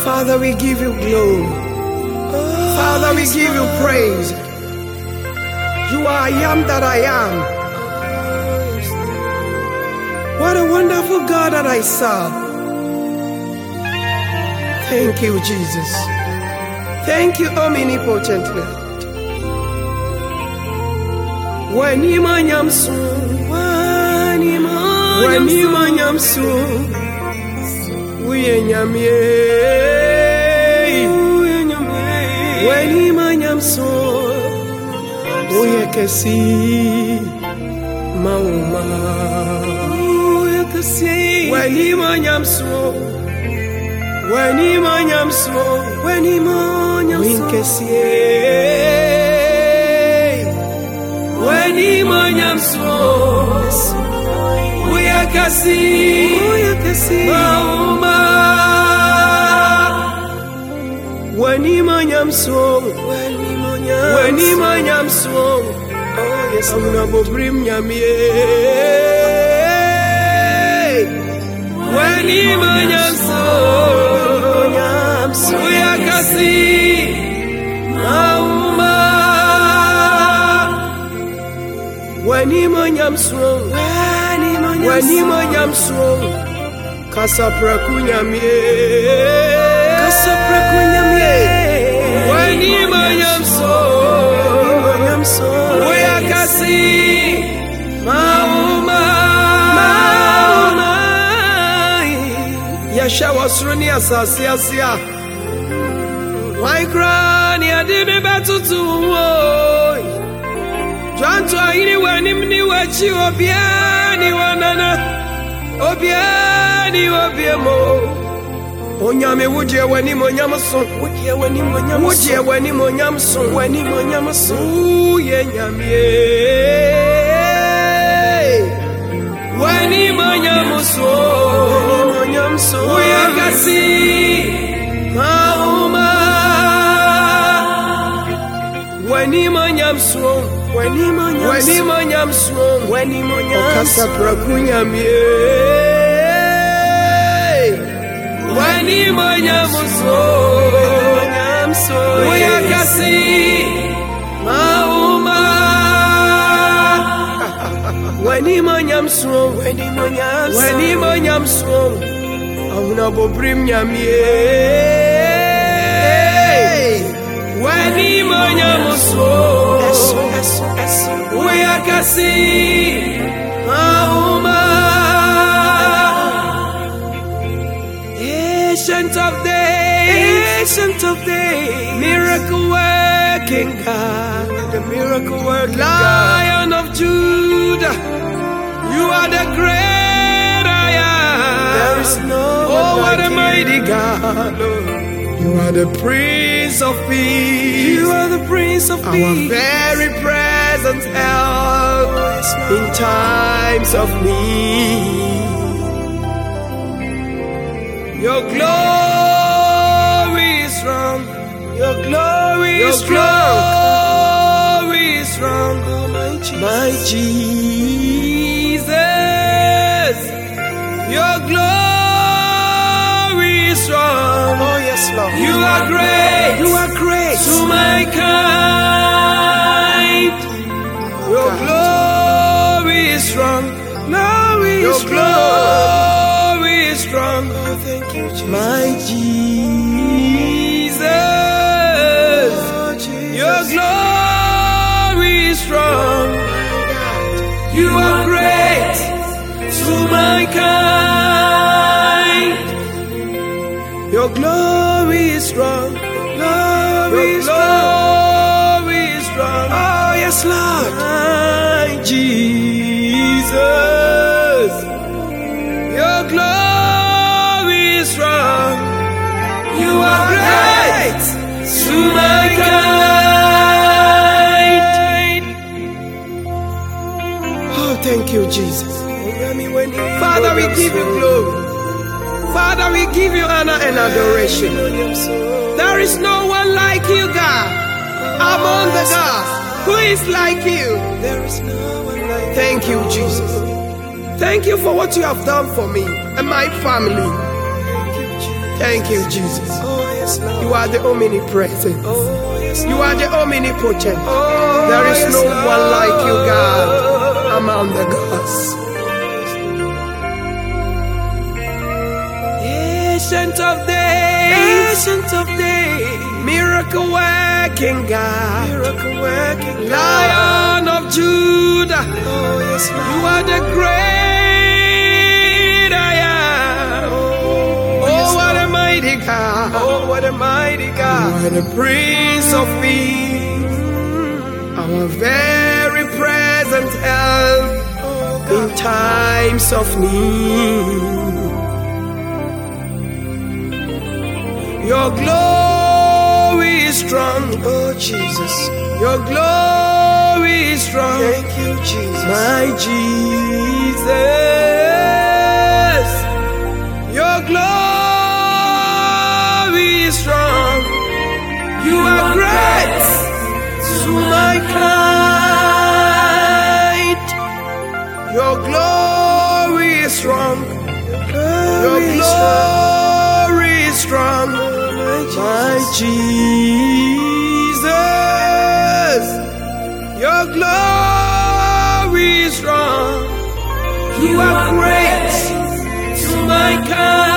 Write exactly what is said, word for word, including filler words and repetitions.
Father, we give you glory. Father, we give you praise. You are I am that I am. What a wonderful God that I serve. Thank you, Jesus. Thank you, omnipotent Lord. When you manyam so, when you manyam so, we enyamye. When you manyam so, we ekesi mauma. When you manyam so, when you manyam so, when you manyam so, when you manyam so, we ekesi mauma. When you manyam so, when you manyam so, oh yes, I'm not brim yamie. When you manyam so, we ekesi mauma. When you manyam so, when you manyam so, kasapra kunyamie, kasapra kunyamie. When you manyam so, we ekesi mauma. Yasha was running as a sia. Why cry? I didn't better to woe. John to anyone in the watch you obiani wanana obiani obiamo. Onyame wuje wani monyam so wuje wani monyam wuje wani monyam so wani monyam so ye nyame wani monyam so monyam so we ekesi mauma wani monyam so wani monyam wani monyam so wani monyam okasa prakunyamie wani monyam so we ekesi mauma wani monyam so wani monyam wani monyam so awuna bobrim nyamie wani monyam so we ekesi mauma. Ancient of days, ancient of days, miracle working God, the miracle working Lion God of Judah, you are the great I am. There is no oh, what like a mighty God. You are the Prince of Peace. You are the Prince of Peace. Our very present help in times of need. Your glory is strong. Your glory is strong. Glory is strong. Oh, my Jesus. My Jesus. Your glory is strong. Oh yes, Lord. You are great. You are great to mankind. Your glory is strong. Glory is strong. Strong. Oh, thank you, Jesus. My Jesus. Oh, Jesus. Your glory is strong. You are great to mankind. Your glory is strong. Glory Your glory is strong. Oh, yes, Lord. My Jesus. Your glory strong. You are great to mankind. Oh, thank you, Jesus. Father, we give you glory. Father, we give you honor and adoration. There is no one like you, God, among the gods. Who is like you? There is no one like you. Thank you, Jesus. Thank you for what you have done for me and my family. Thank you, Jesus. Oh, yes, Lord. You are the omnipresent. Oh, yes, You are the omnipotent. Oh, There is yes, no Lord. one like you, God, among the gods. Ancient of days, Ancient of days, miracle working God, miracle working God. Lion of Judah. Oh, yes, Lord. You are the great I am. Oh, Oh, yes, what Lord. a mighty God. Oh, what a mighty You God. are the Prince of Peace, our very present help Oh, in God. times of need. Your glory is strong, Oh, Jesus. your glory is strong, Thank you, Jesus. my Jesus. Your glory is strong, you are great to my kind. Your glory is strong, your glory is strong, my Jesus. Your glory is strong, you are great to my kind.